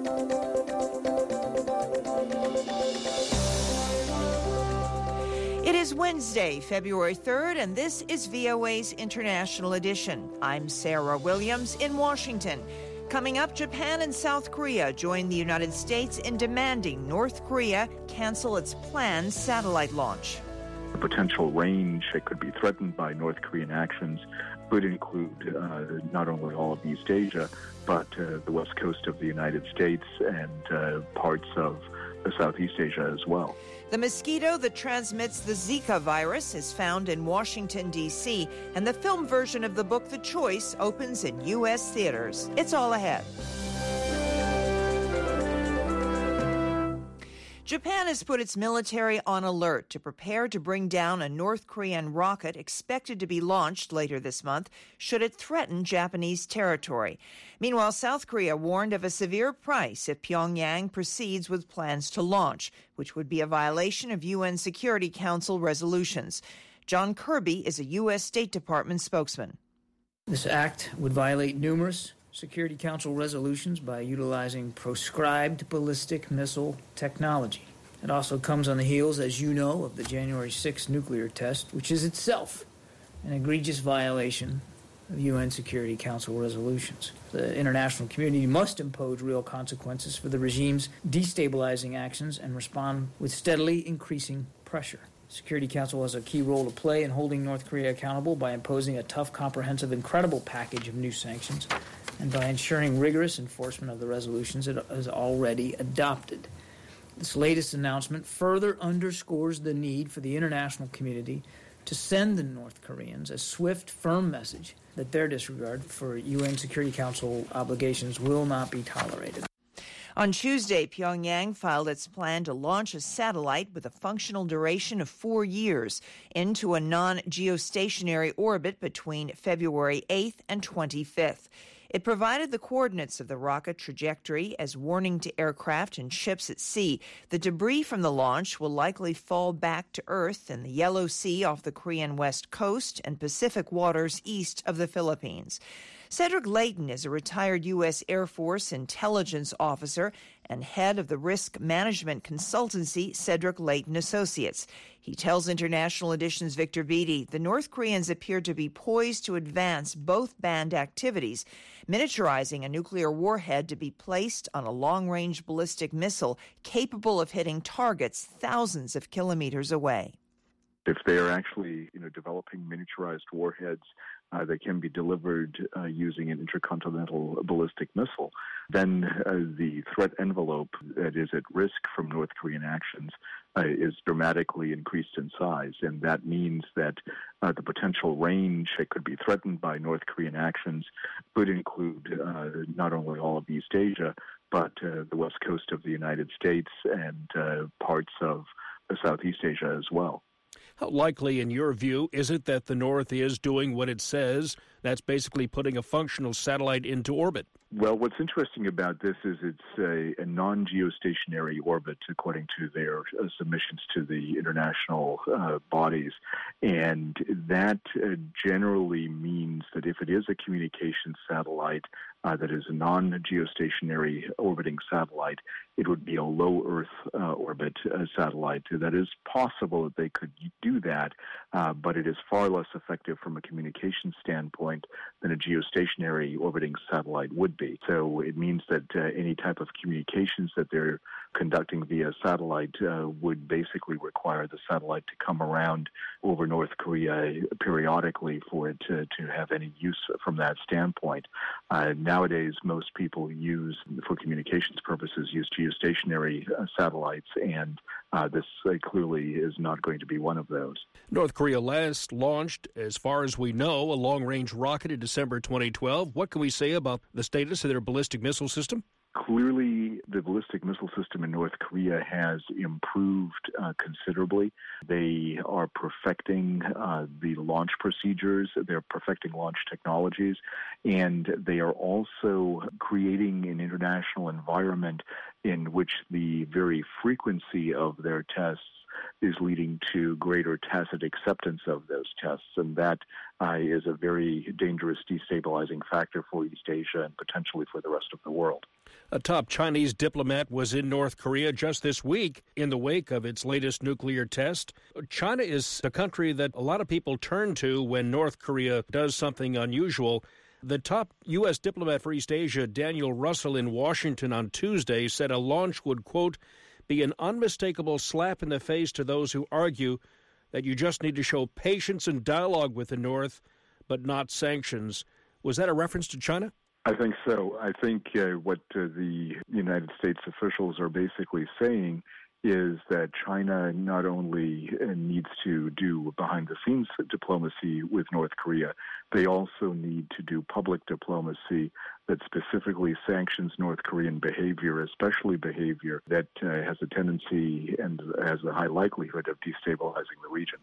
It is Wednesday, February 3rd, and this is VOA's International Edition. I'm Sarah Williams in Washington. Coming up, Japan and South Korea join the United States in demanding North Korea cancel its planned satellite launch. The potential range that could be threatened by North Korean actions could include not only all of East Asia, but the west coast of the United States and parts of Southeast Asia as well. The mosquito that transmits the Zika virus is found in Washington, D.C., and the film version of the book The Choice opens in U.S. theaters. It's all ahead. Japan has put its military on alert to prepare to bring down a North Korean rocket expected to be launched later this month should it threaten Japanese territory. Meanwhile, South Korea warned of a severe price if Pyongyang proceeds with plans to launch, which would be a violation of UN Security Council resolutions. John Kirby is a U.S. State Department spokesman. This act would violate numerous Security Council resolutions by utilizing proscribed ballistic missile technology. It also comes on the heels, as you know, of the January 6th nuclear test, which is itself an egregious violation of UN Security Council resolutions. The international community must impose real consequences for the regime's destabilizing actions and respond with steadily increasing pressure. The Security Council has a key role to play in holding North Korea accountable by imposing a tough, comprehensive, incredible package of new sanctions and by ensuring rigorous enforcement of the resolutions it has already adopted. This latest announcement further underscores the need for the international community to send the North Koreans a swift, firm message that their disregard for UN Security Council obligations will not be tolerated. On Tuesday, Pyongyang filed its plan to launch a satellite with a functional duration of 4 years into a non-geostationary orbit between February 8th and 25th. It provided the coordinates of the rocket trajectory as warning to aircraft and ships at sea. The debris from the launch will likely fall back to Earth in the Yellow Sea off the Korean west coast and Pacific waters east of the Philippines. Cedric Layton is a retired U.S. Air Force intelligence officer and head of the risk management consultancy Cedric Layton Associates. He tells International Edition's Victor Beattie the North Koreans appear to be poised to advance both banned activities, miniaturizing a nuclear warhead to be placed on a long-range ballistic missile capable of hitting targets thousands of kilometers away. If they are actually, developing miniaturized warheads that can be delivered using an intercontinental ballistic missile, then the threat envelope that is at risk from North Korean actions is dramatically increased in size. And that means that the potential range that could be threatened by North Korean actions could include not only all of East Asia, but the west coast of the United States and parts of Southeast Asia as well. How likely, in your view, is it that the North is doing what it says? That's basically putting a functional satellite into orbit. Well, what's interesting about this is it's a non-geostationary orbit, according to their submissions to the international bodies. And that generally means that if it is a communications satellite that is a non-geostationary orbiting satellite, it would be a low Earth orbit satellite. That is possible that they could do that, but it is far less effective from a communications standpoint than a geostationary orbiting satellite would be. So it means that any type of communications that they're conducting via satellite would basically require the satellite to come around over North Korea periodically for it to have any use from that standpoint. Nowadays, most people for communications purposes, use geostationary satellites, and this clearly is not going to be one of those. North Korea last launched, as far as we know, a long-range rocket in December 2012. What can we say about the status of their ballistic missile system? Clearly, the ballistic missile system in North Korea has improved considerably. They are perfecting the launch procedures, they're perfecting launch technologies, and they are also creating an international environment in which the very frequency of their tests is leading to greater tacit acceptance of those tests, and that is a very dangerous destabilizing factor for East Asia and potentially for the rest of the world. A top Chinese diplomat was in North Korea just this week in the wake of its latest nuclear test. China is the country that a lot of people turn to when North Korea does something unusual. The top U.S. diplomat for East Asia, Daniel Russell, in Washington on Tuesday said a launch would, quote, be an unmistakable slap in the face to those who argue that you just need to show patience and dialogue with the North, but not sanctions. Was that a reference to China? I think so. I think what the United States officials are basically saying is that China not only needs to do behind-the-scenes diplomacy with North Korea, they also need to do public diplomacy that specifically sanctions North Korean behavior, especially behavior that has a tendency and has a high likelihood of destabilizing the region.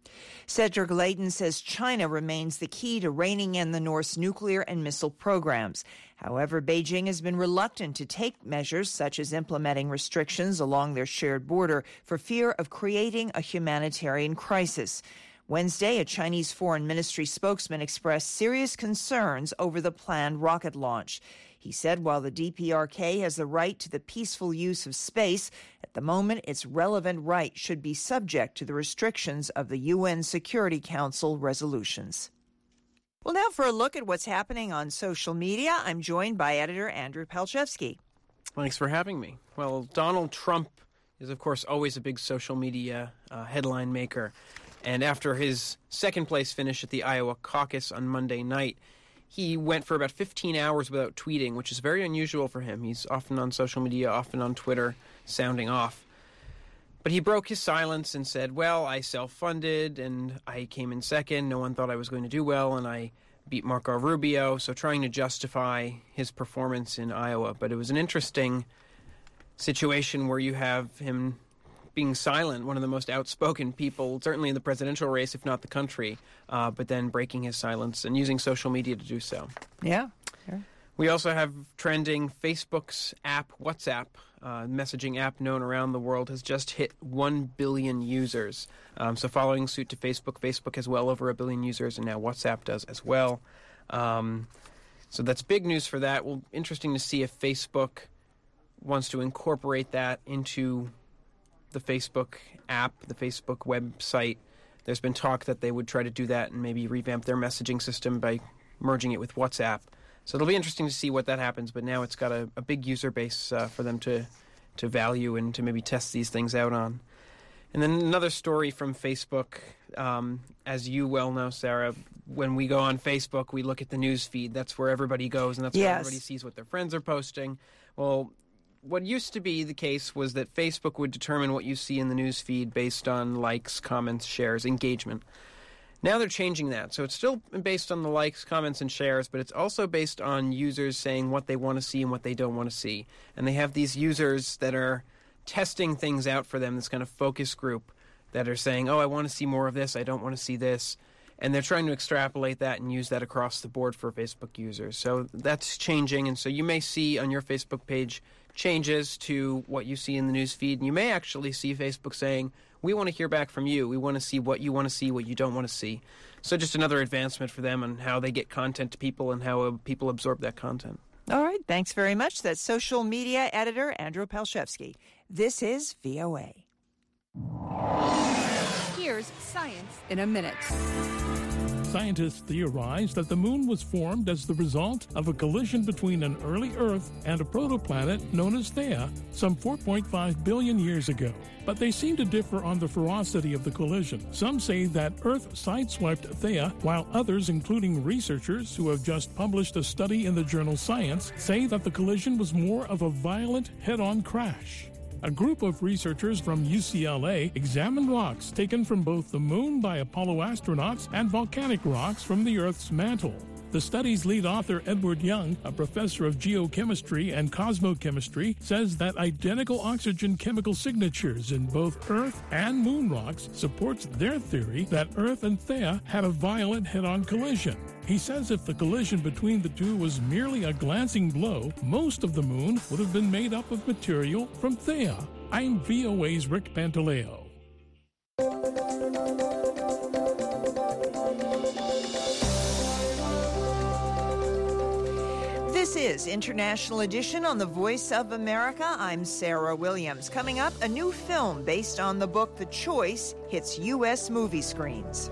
Cedric Layton says China remains the key to reining in the North's nuclear and missile programs. However, Beijing has been reluctant to take measures such as implementing restrictions along their shared border for fear of creating a humanitarian crisis. Wednesday, a Chinese foreign ministry spokesman expressed serious concerns over the planned rocket launch. He said while the DPRK has the right to the peaceful use of space, at the moment its relevant right should be subject to the restrictions of the UN Security Council resolutions. Well, now for a look at what's happening on social media, I'm joined by editor Andrew Palczewski. Thanks for having me. Well, Donald Trump is, of course, always a big social media headline maker. And after his second-place finish at the Iowa caucus on Monday night, he went for about 15 hours without tweeting, which is very unusual for him. He's often on social media, often on Twitter, sounding off. But he broke his silence and said, well, I self-funded, and I came in second. No one thought I was going to do well, and I beat Marco Rubio, so trying to justify his performance in Iowa. But it was an interesting situation where you have him being silent, one of the most outspoken people, certainly in the presidential race, if not the country, but then breaking his silence and using social media to do so. Yeah. Sure. We also have trending Facebook's app, WhatsApp, messaging app known around the world, has just hit 1 billion users. So following suit to Facebook, Facebook has well over 1 billion users, and now WhatsApp does as well. So that's big news for that. Well, interesting to see if Facebook wants to incorporate that into the Facebook app, the Facebook website. There's been talk that they would try to do that and maybe revamp their messaging system by merging it with WhatsApp. So it'll be interesting to see what that happens, but now it's got a big user base for them to value and to maybe test these things out on. And then another story from Facebook. As you well know, Sarah, when we go on Facebook, we look at the news feed. That's where everybody goes, and that's where everybody sees what their friends are posting. Well, what used to be the case was that Facebook would determine what you see in the news feed based on likes, comments, shares, engagement. Now they're changing that. So it's still based on the likes, comments, and shares, but it's also based on users saying what they want to see and what they don't want to see. And they have these users that are testing things out for them, this kind of focus group that are saying, oh, I want to see more of this, I don't want to see this. And they're trying to extrapolate that and use that across the board for Facebook users. So that's changing, and so you may see on your Facebook page changes to what you see in the news feed, and you may actually see Facebook saying, we want to hear back from you. We want to see what you want to see, what you don't want to see. So just another advancement for them on how they get content to people and how people absorb that content. All right. Thanks very much. That's social media editor Andrew Palczewski. This is VOA. Here's Science in a Minute. Scientists theorize that the moon was formed as the result of a collision between an early Earth and a protoplanet known as Theia some 4.5 billion years ago. But they seem to differ on the ferocity of the collision. Some say that Earth sideswiped Theia, while others, including researchers who have just published a study in the journal Science, say that the collision was more of a violent head-on crash. A group of researchers from UCLA examined rocks taken from both the moon by Apollo astronauts and volcanic rocks from the Earth's mantle. The study's lead author, Edward Young, a professor of geochemistry and cosmochemistry, says that identical oxygen chemical signatures in both Earth and moon rocks supports their theory that Earth and Theia had a violent head-on collision. He says if the collision between the two was merely a glancing blow, most of the moon would have been made up of material from Theia. I'm VOA's Rick Pantaleo. This is International Edition on the Voice of America. I'm Sarah Williams. Coming up, a new film based on the book The Choice hits U.S. movie screens.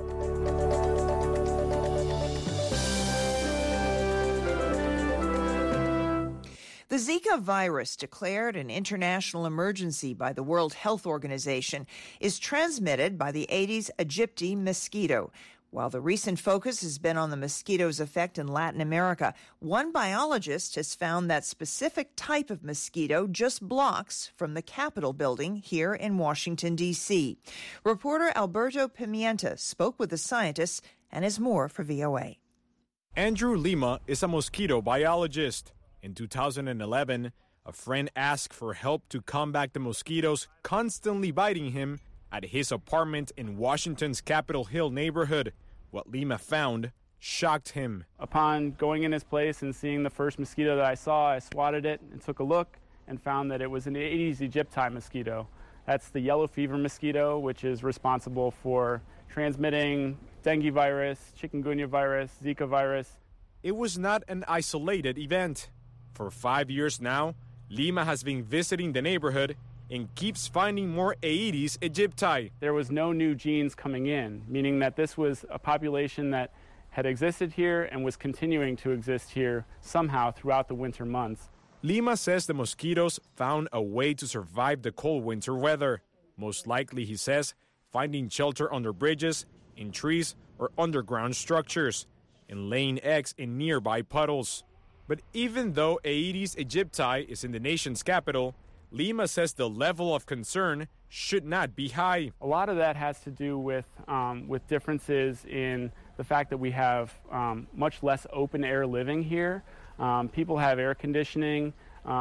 The Zika virus, declared an international emergency by the World Health Organization, is transmitted by the Aedes aegypti mosquito. While the recent focus has been on the mosquito's effect in Latin America, one biologist has found that specific type of mosquito just blocks from the Capitol building here in Washington, D.C. Reporter Alberto Pimienta spoke with the scientists and has more for VOA. Andrew Lima is a mosquito biologist. In 2011, a friend asked for help to combat the mosquitoes constantly biting him at his apartment in Washington's Capitol Hill neighborhood. What Lima found shocked him. Upon going in his place and seeing the first mosquito that I saw, I swatted it and took a look and found that it was an Aedes aegypti mosquito. That's the yellow fever mosquito, which is responsible for transmitting dengue virus, chikungunya virus, Zika virus. It was not an isolated event. For 5 years now, Lima has been visiting the neighborhood and keeps finding more Aedes aegypti. There was no new genes coming in, meaning that this was a population that had existed here and was continuing to exist here somehow throughout the winter months. Lima says the mosquitoes found a way to survive the cold winter weather. Most likely, he says, finding shelter under bridges, in trees, or underground structures, and laying eggs in nearby puddles. But even though Aedes aegypti is in the nation's capital, Lima says the level of concern should not be high. A lot of that has to do with differences in the fact that we have much less open air living here. People have air conditioning,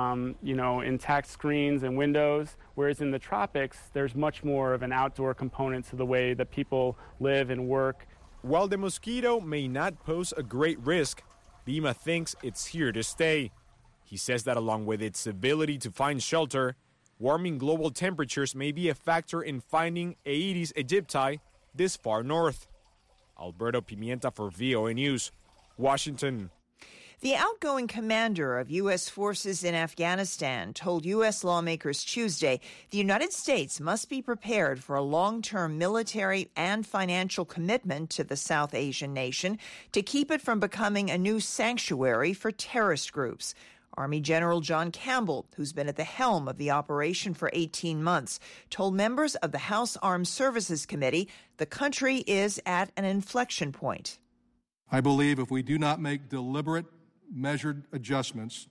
intact screens and windows, whereas in the tropics, there's much more of an outdoor component to the way that people live and work. While the mosquito may not pose a great risk, Lima thinks it's here to stay. He says that along with its ability to find shelter, warming global temperatures may be a factor in finding Aedes aegypti this far north. Alberto Pimienta for VOA News, Washington. The outgoing commander of U.S. forces in Afghanistan told U.S. lawmakers Tuesday the United States must be prepared for a long-term military and financial commitment to the South Asian nation to keep it from becoming a new sanctuary for terrorist groups. Army General John Campbell, who's been at the helm of the operation for 18 months, told members of the House Armed Services Committee the country is at an inflection point. I believe if we do not make deliberate, measured adjustments,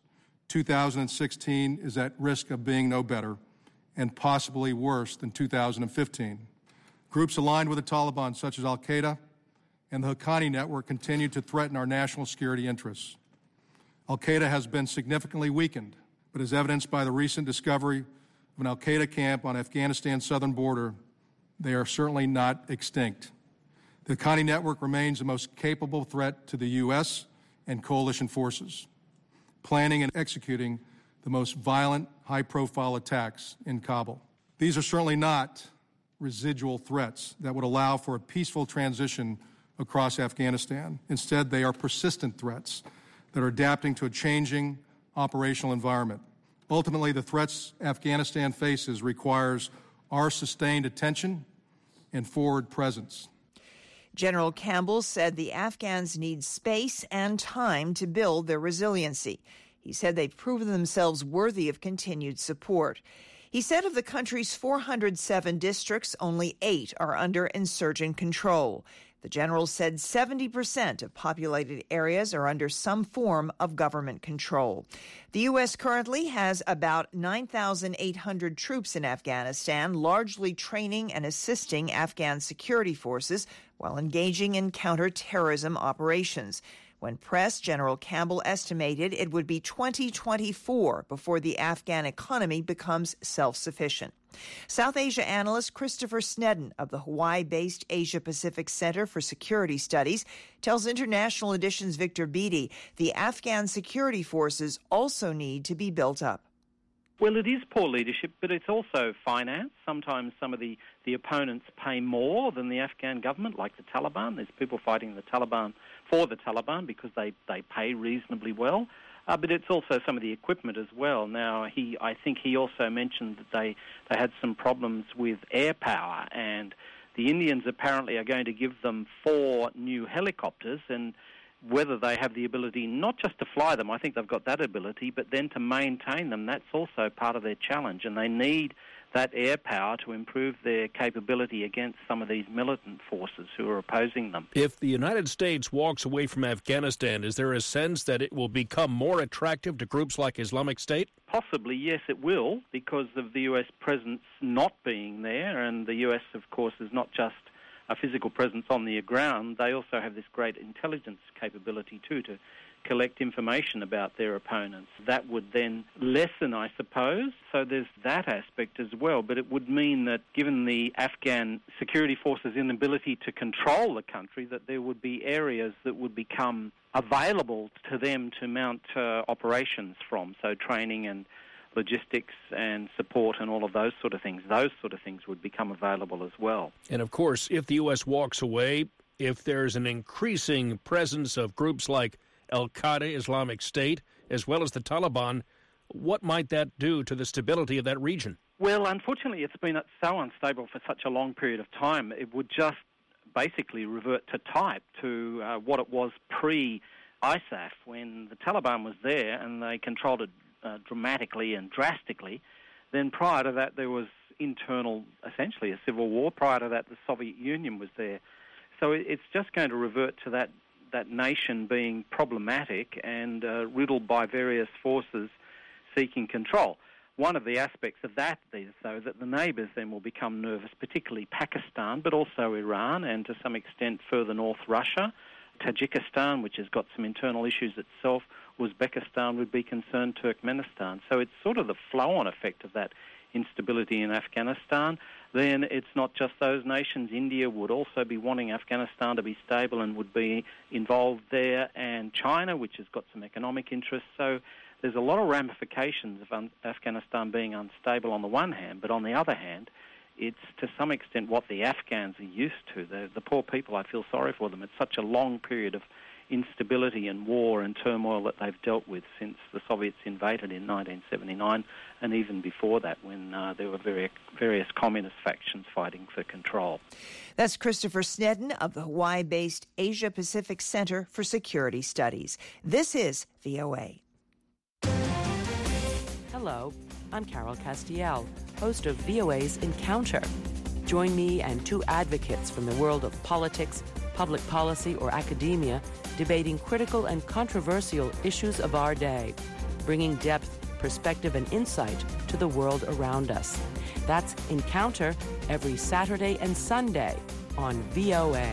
2016 is at risk of being no better and possibly worse than 2015. Groups aligned with the Taliban, such as Al-Qaeda and the Haqqani Network, continue to threaten our national security interests. Al-Qaeda has been significantly weakened, but as evidenced by the recent discovery of an Al-Qaeda camp on Afghanistan's southern border, they are certainly not extinct. The Haqqani Network remains the most capable threat to the U.S. and coalition forces, planning and executing the most violent, high-profile attacks in Kabul. These are certainly not residual threats that would allow for a peaceful transition across Afghanistan. Instead, they are persistent threats that are adapting to a changing operational environment. Ultimately, the threats Afghanistan faces requires our sustained attention and forward presence. General Campbell said the Afghans need space and time to build their resiliency. He said they've proven themselves worthy of continued support. He said of the country's 407 districts, only 8 are under insurgent control. The general said 70% of populated areas are under some form of government control. The U.S. currently has about 9,800 troops in Afghanistan, largely training and assisting Afghan security forces while engaging in counterterrorism operations. When pressed, General Campbell estimated it would be 2024 before the Afghan economy becomes self-sufficient. South Asia analyst Christopher Snedden of the Hawaii-based Asia-Pacific Center for Security Studies tells International Edition's Victor Beattie the Afghan security forces also need to be built up. Well, it is poor leadership, but it's also finance. Sometimes some of the opponents pay more than the Afghan government, like the Taliban. There's people fighting the Taliban for the Taliban because they pay reasonably well. But it's also some of the equipment as well. Now, I think he also mentioned that they had some problems with air power, and the Indians apparently are going to give them 4 new helicopters, and whether they have the ability not just to fly them, I think they've got that ability, but then to maintain them, that's also part of their challenge, and they need that air power to improve their capability against some of these militant forces who are opposing them. If the United States walks away from Afghanistan, is there a sense that it will become more attractive to groups like Islamic State? Possibly, yes, it will, because of the U.S. presence not being there, and the U.S., of course, is not just a physical presence on the ground. They also have this great intelligence capability, too, to collect information about their opponents. That would then lessen, I suppose. So there's that aspect as well. But it would mean that given the Afghan security forces' inability to control the country, that there would be areas that would become available to them to mount operations from. So training and logistics and support and all of those sort of things. Those sort of things would become available as well. And of course, if the U.S. walks away, if there's an increasing presence of groups like Al-Qaeda, Islamic State, as well as the Taliban, what might that do to the stability of that region? Well, unfortunately, it's been so unstable for such a long period of time. It would just basically revert to type, to what it was pre-ISAF, when the Taliban was there and they controlled it dramatically and drastically. Then prior to that, there was internal, essentially a civil war. Prior to that, the Soviet Union was there. So it's just going to revert to that nation being problematic and riddled by various forces seeking control. One of the aspects of that is, though, that the neighbours then will become nervous, particularly Pakistan, but also Iran and to some extent further north Russia, Tajikistan, which has got some internal issues itself, Uzbekistan would be concerned, Turkmenistan. So it's sort of the flow-on effect of that instability in Afghanistan. Then it's not just those nations. India would also be wanting Afghanistan to be stable and would be involved there, and China, which has got some economic interests. So there's a lot of ramifications of Afghanistan being unstable on the one hand, but on the other hand, it's to some extent what the Afghans are used to. The poor people, I feel sorry for them. It's such a long period of instability and war and turmoil that they've dealt with since the Soviets invaded in 1979, and even before that when there were various communist factions fighting for control. That's Christopher Snedden of the Hawaii-based Asia-Pacific Center for Security Studies. This is VOA. Hello, I'm Carol Castiel, host of VOA's Encounter. Join me and 2 advocates from the world of politics, public policy, or academia debating critical and controversial issues of our day, bringing depth, perspective, and insight to the world around us. That's Encounter every Saturday and Sunday on VOA.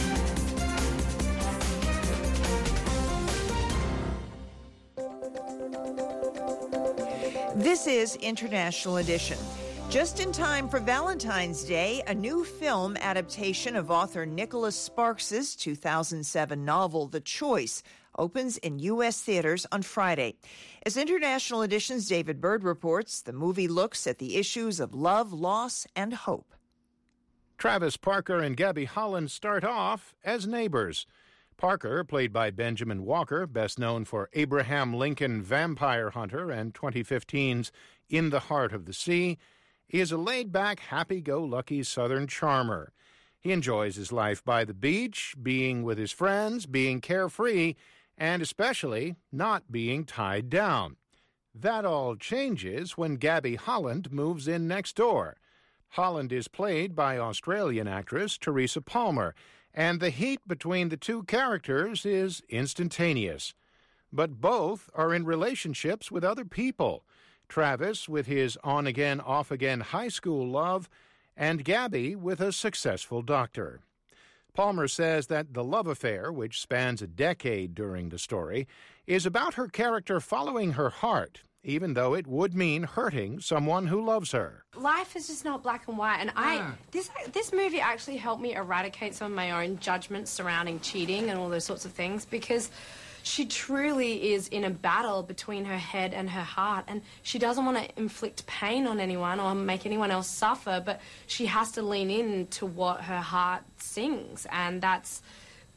This is International Edition. Just in time for Valentine's Day, a new film adaptation of author Nicholas Sparks's 2007 novel, The Choice, opens in U.S. theaters on Friday. As International Edition's David Bird reports, the movie looks at the issues of love, loss, and hope. Travis Parker and Gabby Holland start off as neighbors. Parker, played by Benjamin Walker, best known for Abraham Lincoln Vampire Hunter and 2015's In the Heart of the Sea, he is a laid-back, happy-go-lucky Southern charmer. He enjoys his life by the beach, being with his friends, being carefree, and especially not being tied down. That all changes when Gabby Holland moves in next door. Holland is played by Australian actress Teresa Palmer, and the heat between the 2 characters is instantaneous. But both are in relationships with other people. Travis with his on-again, off-again high school love, and Gabby with a successful doctor. Palmer says that the love affair, which spans a decade during the story, is about her character following her heart, even though it would mean hurting someone who loves her. Life is just not black and white, and this movie actually helped me eradicate some of my own judgments surrounding cheating and all those sorts of things, because she truly is in a battle between her head and her heart, and she doesn't want to inflict pain on anyone or make anyone else suffer, but she has to lean in to what her heart sings, and that's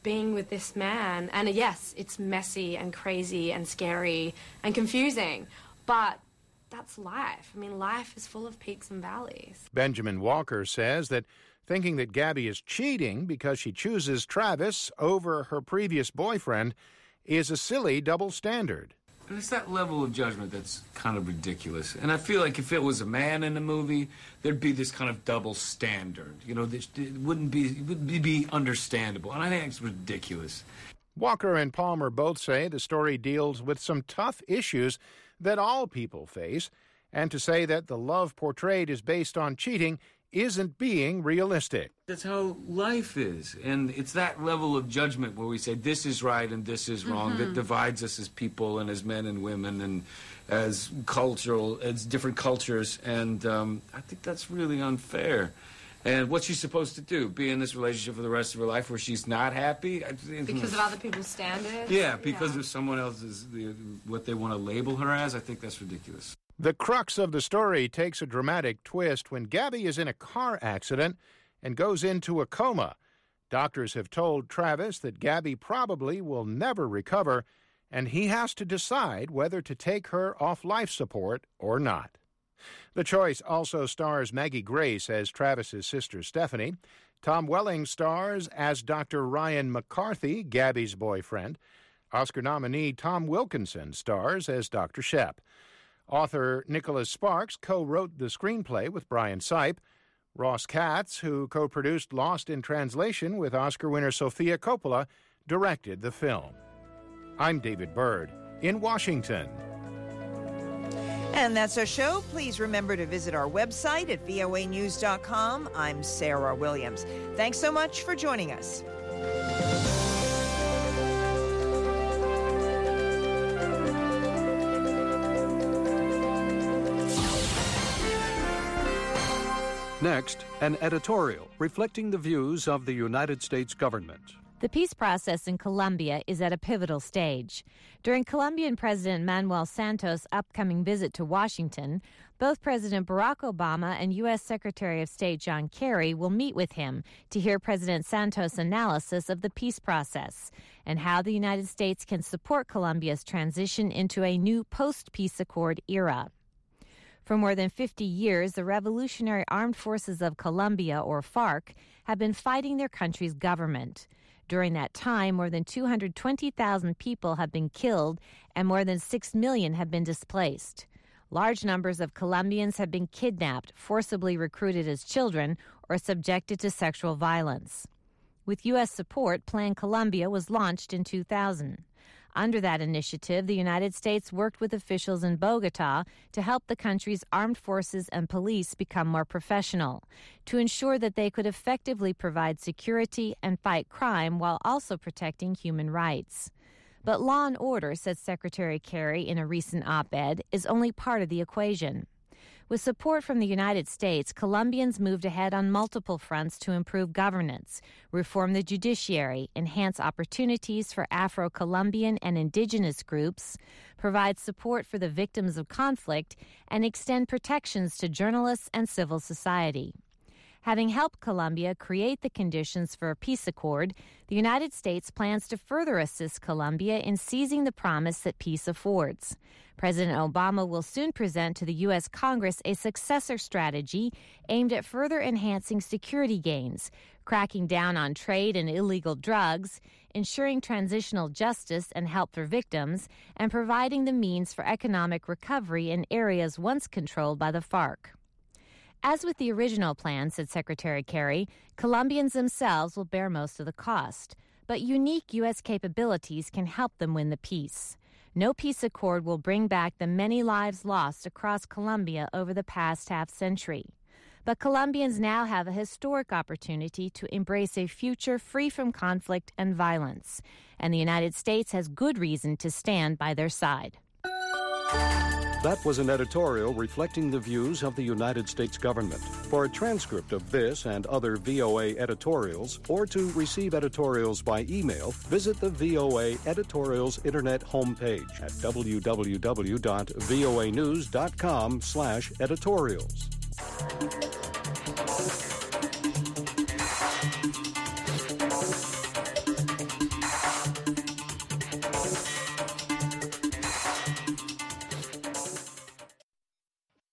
being with this man. And yes, it's messy and crazy and scary and confusing, but that's life. I mean, life is full of peaks and valleys. Benjamin Walker says that thinking that Gabby is cheating because she chooses Travis over her previous boyfriend is a silly double standard. And it's that level of judgment that's kind of ridiculous. And I feel like if it was a man in the movie, there'd be this kind of double standard. You know, it wouldn't be understandable. And I think it's ridiculous. Walker and Palmer both say the story deals with some tough issues that all people face, and to say that the love portrayed is based on cheating isn't being realistic. That's how life is. And it's that level of judgment where we say this is right and this is wrong that divides us as people and as men and women and as different cultures. And I think that's really unfair. And what's she supposed to do? Be in this relationship for the rest of her life where she's not happy? Because of other people's standards? Yeah, because of someone else's, what they want to label her as. I think that's ridiculous. The crux of the story takes a dramatic twist when Gabby is in a car accident and goes into a coma. Doctors have told Travis that Gabby probably will never recover, and he has to decide whether to take her off life support or not. The Choice also stars Maggie Grace as Travis's sister Stephanie. Tom Welling stars as Dr. Ryan McCarthy, Gabby's boyfriend. Oscar nominee Tom Wilkinson stars as Dr. Shep. Author Nicholas Sparks co-wrote the screenplay with Brian Sipe. Ross Katz, who co-produced Lost in Translation with Oscar winner Sofia Coppola, directed the film. I'm David Byrd in Washington. And that's our show. Please remember to visit our website at voanews.com. I'm Sarah Williams. Thanks so much for joining us. Next, an editorial reflecting the views of the United States government. The peace process in Colombia is at a pivotal stage. During Colombian President Manuel Santos' upcoming visit to Washington, both President Barack Obama and U.S. Secretary of State John Kerry will meet with him to hear President Santos' analysis of the peace process and how the United States can support Colombia's transition into a new post-peace accord era. For more than 50 years, the Revolutionary Armed Forces of Colombia, or FARC, have been fighting their country's government. During that time, more than 220,000 people have been killed and more than 6 million have been displaced. Large numbers of Colombians have been kidnapped, forcibly recruited as children, or subjected to sexual violence. With U.S. support, Plan Colombia was launched in 2000. Under that initiative, the United States worked with officials in Bogotá to help the country's armed forces and police become more professional, to ensure that they could effectively provide security and fight crime while also protecting human rights. But law and order, said Secretary Kerry in a recent op-ed, is only part of the equation. With support from the United States, Colombians moved ahead on multiple fronts to improve governance, reform the judiciary, enhance opportunities for Afro-Colombian and indigenous groups, provide support for the victims of conflict, and extend protections to journalists and civil society. Having helped Colombia create the conditions for a peace accord, the United States plans to further assist Colombia in seizing the promise that peace affords. President Obama will soon present to the U.S. Congress a successor strategy aimed at further enhancing security gains, cracking down on trade and illegal drugs, ensuring transitional justice and help for victims, and providing the means for economic recovery in areas once controlled by the FARC. As with the original plan, said Secretary Kerry, Colombians themselves will bear most of the cost, but unique U.S. capabilities can help them win the peace. No peace accord will bring back the many lives lost across Colombia over the past half-century. But Colombians now have a historic opportunity to embrace a future free from conflict and violence, and the United States has good reason to stand by their side. That was an editorial reflecting the views of the United States government. For a transcript of this and other VOA editorials, or to receive editorials by email, visit the VOA Editorials Internet homepage at www.voanews.com/editorials.